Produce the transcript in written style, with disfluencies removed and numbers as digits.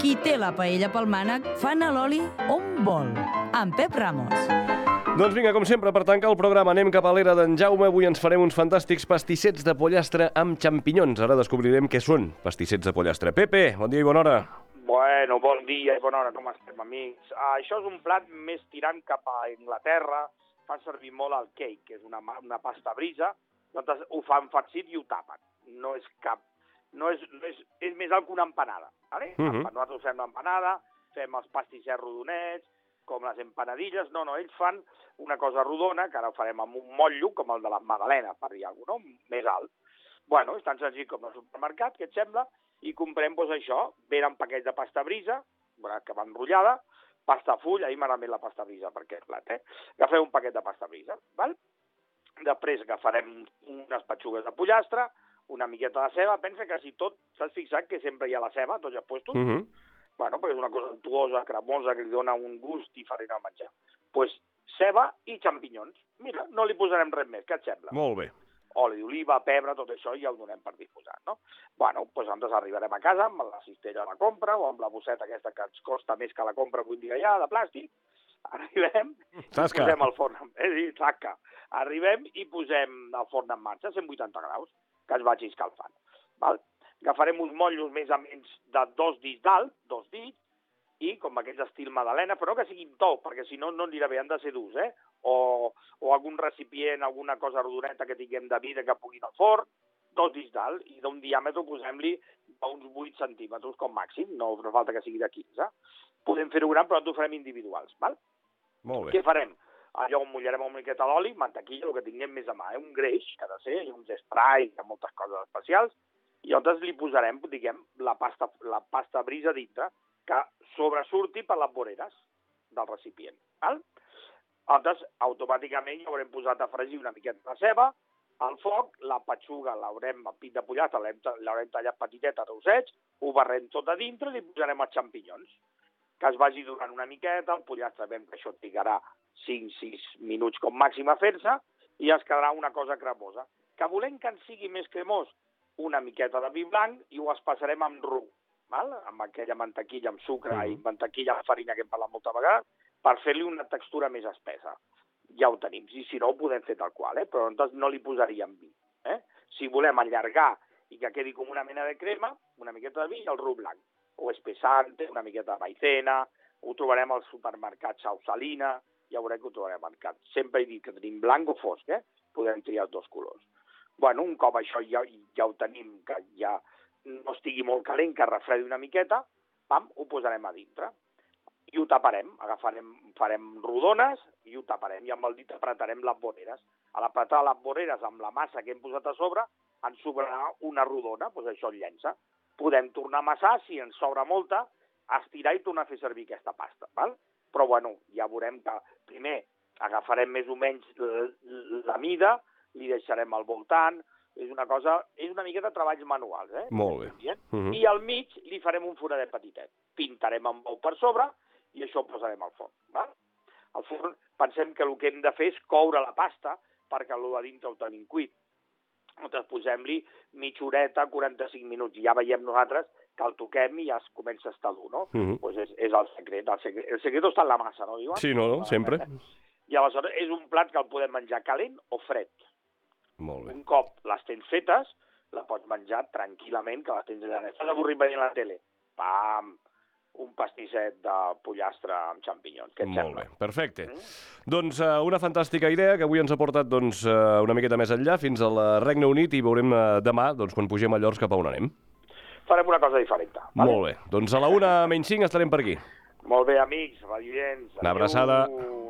Qui té la paella pel mànec, fa anar l'oli on vol. Amb Pep Ramos. Doncs vinga, com sempre, per tancar el programa anem cap a l'era d'en Jaume. Avui ens farem uns fantàstics pastissets de pollastre amb xampinyons. Ara descobrirem què són pastissets de pollastre. Pepe, bon dia i bona hora. Bueno, bon dia i bona hora, com estem, amics? Això és un plat més tirant cap a Anglaterra. Fan servir molt el cake, que és una pasta brisa. Nosaltres ho fan farcit i ho tapen. No és cap... és més alt que una empanada. Vale? Nosaltres fem l'empanada, fem els pastissets rodonets, com les empanadilles. No, ells fan una cosa rodona, que ara ho farem amb un motllo, com el de les magdalenes, per dir alguna cosa, no? Més alt. Bueno, és tan senzill com el supermercat, què et sembla? I comprem, doncs, això, venen paquets de pasta brisa, que va enrotllada, pasta full, ahir m'agrada més la pasta brisa per aquest plat, Agafem un paquet de pasta brisa, val? Després agafarem unes petxugues de pollastre, una miqueta de ceba, pensa que si tot, s'has fixat que sempre hi ha la ceba, tots els puestos? Bueno, perquè és una cosa untuosa, cremosa, que li dona un gust diferent al menjar. Doncs ceba i xampinyons. Mira, no li posarem res més, què et sembla? Molt bé. Oli d'oliva, pebre, tot això ja ho donem per disposat, no? Bueno, doncs nosaltres arribarem a casa amb la cistella de la compra o amb la bosseta aquesta que ens costa més que la compra avui dia ja, de plàstic. Arribem i posem al forn. Tasca. Arribem i posem al forn en marxa, a 180 graus, que es vagi escalfant. Val? Agafarem uns motllos més o menys de 2 dits d'alt, 2 dits, i com aquests estil magdalena, però no que siguin tou, perquè si no, no anirà bé, han de ser durs, o algun recipient, alguna cosa rodoneta que tinguem de vida que pugui anar al forn, 2 dits d'alt, i d'un diàmetre posem-li uns 8 centímetres com màxim, no falta que sigui de 15. Podem fer-ho gran, però ho farem individuals, val? Molt bé. Què farem? Allò ho mullarem una miqueta d'oli, mantequilla, el que tinguem més a mà, un greix, que ha de ser, uns spray, moltes coses especials, i llavors li posarem, diguem, la pasta brisa dintre, que sobresurti per les voreres del recipient. Val? Llavors, automàticament ja haurem posat a fregir una miqueta de ceba, al foc, la petxuga el pit de pollastre l'haurem tallat petitet a trossets, ho barrem tot a dintre i li posarem els xampinyons. Que es vagi donant una miqueta, el pollastre sabem que això trigarà 5-6 minuts com màxim a fer-se i ens quedarà una cosa cremosa. Que volem que ens sigui més cremós, una miqueta de vi blanc i ho passarem amb rum, val? Amb aquella mantequilla amb sucre i mantequilla amb farina que hem parlat moltes vegades, per fer-li una textura més espessa. Ja ho tenim, i si no ho podem fer tal qual, però nosaltres no li posaríem vi. Si volem allargar i que quedi com una mena de crema, una miqueta de vi i el rum blanc. O espessante, una miqueta de maicena, ho trobarem al supermercat Sausalina, ja veurem que ho trobarem al mercat. Sempre he dit que tenim blanc o fosc, podem triar els dos colors. Bueno, un cop això ja ho tenim, que ja no estigui molt calent, que refredi una miqueta, ho posarem a dintre. I ho taparem, farem rodones i ho taparem, i amb el dit apretarem les voreres. A l'apretar les voreres amb la massa que hem posat a sobre, ens sobrarà una rodona, doncs això el llença. Podem tornar a amassar, si ens sobra molta, estirar i tornar a fer servir aquesta pasta, val? Però, bueno, ja veurem que primer agafarem més o menys la mida, li deixarem al voltant, és una miqueta de treballs manuals, Molt bé. I al mig li farem un foradet petitet. Pintarem amb bou per sobre i això ho posarem al forn, val? Al forn pensem que el que hem de fer és coure la pasta perquè el de dintre ho tenim cuit. Nosaltres posem-li mitja horeta, 45 minuts, i ja veiem nosaltres que el toquem i ja es comença a estar dur, no? Pues és el secret. El secret està en la massa, no, diuen? Sí, no, sempre. I aleshores és un plat que el podem menjar calent o fred. Molt bé. Un cop les tens fetes, la pots menjar tranquil·lament, que les tens allà. Estàs avorrit veient la tele? Pam! Un pastisset de pollastre amb xampinyons. Què et sembla? Molt bé, perfecte. Doncs una fantàstica idea que avui ens ha portat una miqueta més enllà, fins al Regne Unit, i veurem demà, quan pugem a Llors, cap a on anem. Farem una cosa diferent. Molt bé. Doncs a la 1:05 estarem per aquí. Molt bé, amics, radiants. Una abraçada. Adéu.